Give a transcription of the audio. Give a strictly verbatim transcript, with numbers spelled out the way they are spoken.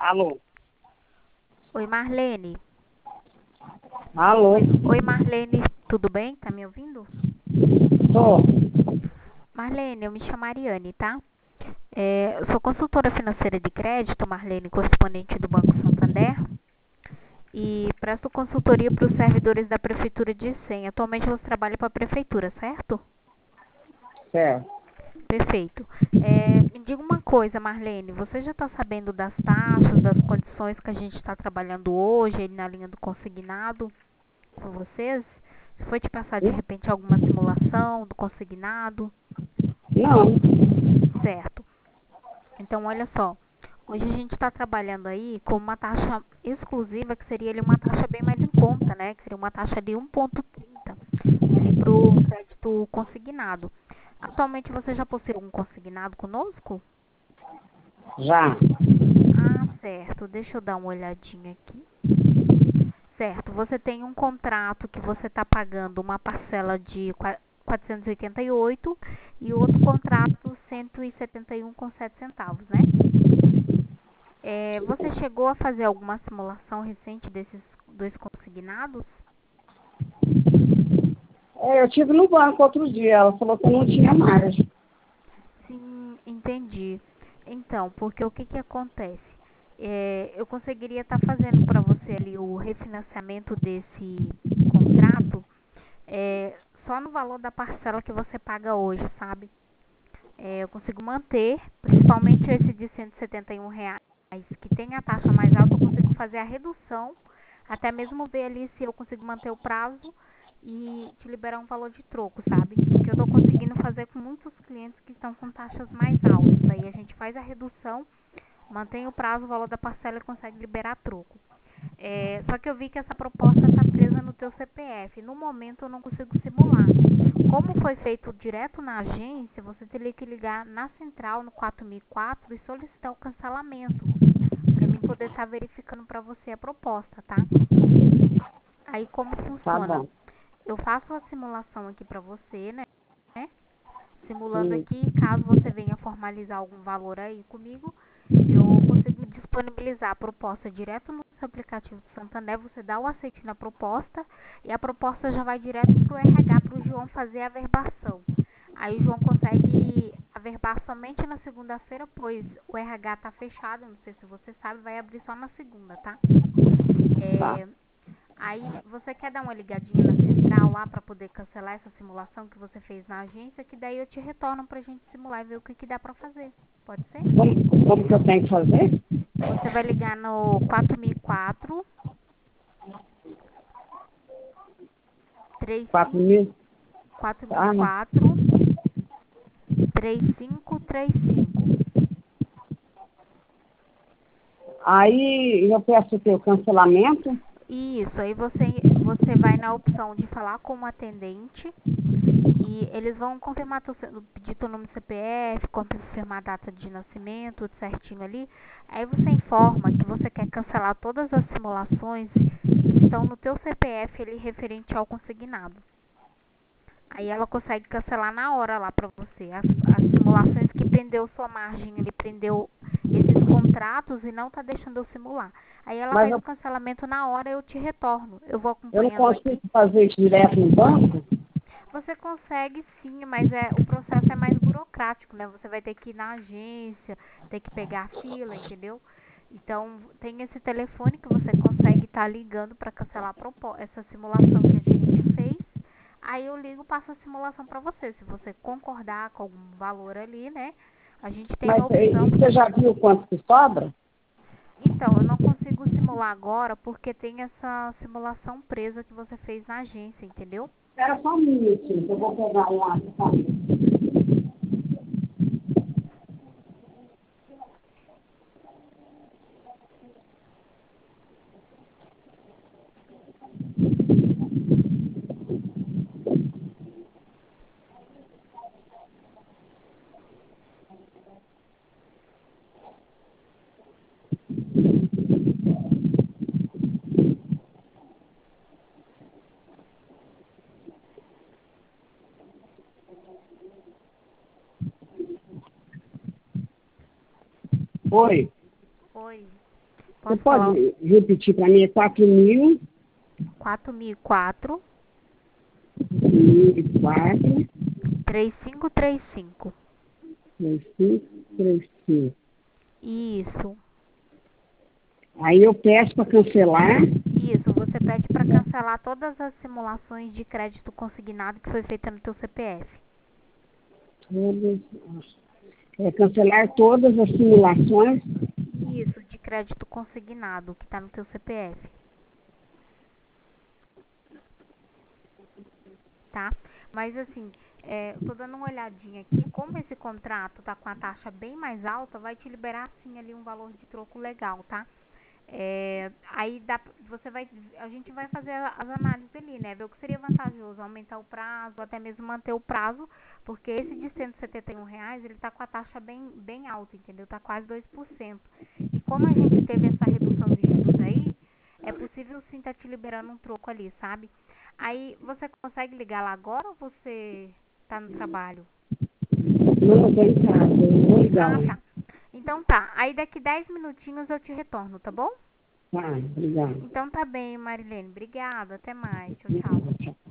Alô? Oi, Marlene. Alô? Oi, oi, Marlene, tudo bem? Tá me ouvindo? Tô. Marlene, eu me chamo Ariane, tá? É, eu sou consultora financeira de crédito, Marlene, correspondente do Banco Santander, e presto consultoria para os servidores da Prefeitura de Icém. Atualmente você trabalha para a Prefeitura, certo? Certo. Perfeito. É, me diga uma coisa, Marlene, você já está sabendo das taxas, das condições que a gente está trabalhando hoje aí na linha do consignado com vocês? Foi te passar de Hum? repente alguma simulação do consignado? Não. Certo. Então, olha só. Hoje a gente está trabalhando aí com uma taxa exclusiva, que seria ali uma taxa bem mais em conta, né? Que seria uma taxa de um vírgula trinta ali para o crédito consignado. Atualmente você já possui um consignado conosco? Já. Ah, certo. Deixa eu dar uma olhadinha aqui. Certo. Você tem um contrato que você está pagando uma parcela de quatrocentos e oitenta e oito e outro contrato cento e setenta e um com sete centavos, né? É, você chegou a fazer alguma simulação recente desses dois consignados? É, eu tive no banco outro dia, ela falou que eu não tinha mais. Sim, entendi. Então, porque o que que acontece? É, eu conseguiria estar fazendo para você ali o refinanciamento desse contrato é, só no valor da parcela que você paga hoje, sabe? É, eu consigo manter, principalmente esse de cento e setenta e um reais, que tem a taxa mais alta, eu consigo fazer a redução, até mesmo ver ali se eu consigo manter o prazo e te liberar um valor de troco, sabe? Que eu estou conseguindo fazer com muitos clientes que estão com taxas mais altas. Aí a gente faz a redução, mantém o prazo, o valor da parcela e consegue liberar troco. É, só que eu vi que essa proposta está presa no teu C P F. No momento eu não consigo simular. Como foi feito direto na agência, você teria que ligar na central no quatro mil e quatro e solicitar o cancelamento, para mim poder estar verificando para você a proposta, tá? Aí como Tá funciona? bom. Eu faço a simulação aqui para você, né? Simulando Hum. aqui, caso você venha formalizar algum valor aí comigo, eu consigo disponibilizar a proposta direto no seu aplicativo do Santander, você dá o aceite na proposta e a proposta já vai direto para o R H para o João fazer a averbação. Aí o João consegue averbar somente na segunda-feira, pois o R H está fechado, não sei se você sabe, vai abrir só na segunda, tá? Tá. É, Aí você quer dar uma ligadinha na central lá para poder cancelar essa simulação que você fez na agência, que daí eu te retorno pra gente simular e ver o que, que dá pra fazer. Pode ser? Como, como que eu tenho que fazer? Você vai ligar no quatro mil e quatro, Quatro mil? Ah, três cinco quatro mil e quatro, três cinco três cinco. aí eu peço o teu cancelamento. Isso, aí você, você vai na opção de falar com o atendente e eles vão confirmar teu, ce- pedir teu nome C P F, confirmar a data de nascimento, tudo certinho ali. Aí você informa que você quer cancelar todas as simulações que estão no teu C P F ali referente ao consignado. Aí ela consegue cancelar na hora lá pra você. As, as simulações que prendeu sua margem, ele prendeu esses contratos e não tá deixando eu simular. Aí ela Mas faz eu, o cancelamento na hora, eu te retorno. Eu vou eu não acompanhando consigo aqui. fazer isso direto no banco? Você consegue sim, mas é, o processo é mais burocrático, né? Você vai ter que ir na agência, ter que pegar a fila, entendeu? Então, tem esse telefone que você consegue estar ligando para cancelar a propo- essa simulação que a gente fez. Aí eu ligo, passo a simulação para você. Se você concordar com algum valor ali, né? A gente tem Mas a eh, opção. você já viu quanto que sobra? Então, eu não consigo simular agora porque tem essa simulação presa que você fez na agência, entendeu? Era só um minutinho, que eu vou pegar um lá. Tá? Oi. Oi. Você Posso falar? pode repetir para mim? É quatro mil, quatro mil e quatro, mil e quatro, três cinco três cinco. três cinco, três cinco. Isso. Aí eu peço para cancelar. Isso, você pede para cancelar todas as simulações de crédito consignado que foi feita no teu C P F. Todas, é, cancelar todas as simulações. Isso, de crédito consignado que está no teu C P F. Tá? Mas assim, é, eu tô dando uma olhadinha aqui, como esse contrato tá com a taxa bem mais alta, vai te liberar sim ali um valor de troco legal, tá? É, aí dá, você vai, a gente vai fazer as análises ali, né? Ver o que seria vantajoso, aumentar o prazo, ou até mesmo manter o prazo, porque esse de cento e setenta e um reais, ele tá com a taxa bem, bem alta, entendeu? Tá quase dois por cento. E como a gente teve essa redução de juros aí, é possível sim tá te liberando um troco ali, sabe? Aí você consegue ligar lá agora ou você tá no trabalho? Não, estou em casa, eu vou ligar Ah, lá. tá. Então tá. Aí daqui dez minutinhos eu te retorno, tá bom? Tá, obrigada. Então tá bem, Marilene. Obrigada. Até mais. Tchau, tchau. Obrigada, tchau.